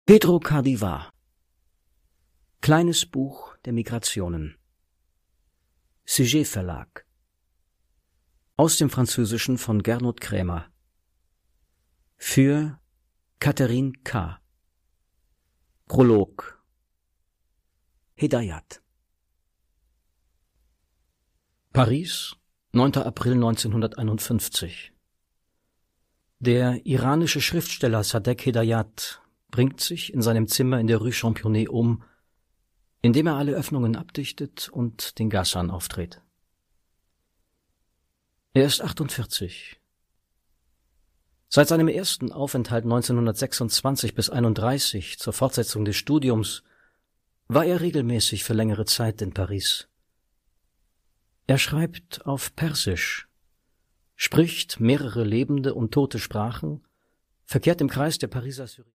Pedro Cardivar. Kleines Buch der Migrationen. Sujet Verlag. Aus dem Französischen von Gernot Krämer. Für Catherine K. Prolog. Hedayat. Paris, 9. April 1951. Der iranische Schriftsteller Sadek Hedayat bringt sich in seinem Zimmer in der Rue Championnet um, indem er alle Öffnungen abdichtet und den Gashahn aufdreht. Er ist 48. Seit seinem ersten Aufenthalt 1926 bis 31 zur Fortsetzung des Studiums war er regelmäßig für längere Zeit in Paris. Er schreibt auf Persisch, spricht mehrere lebende und tote Sprachen, verkehrt im Kreis der Pariser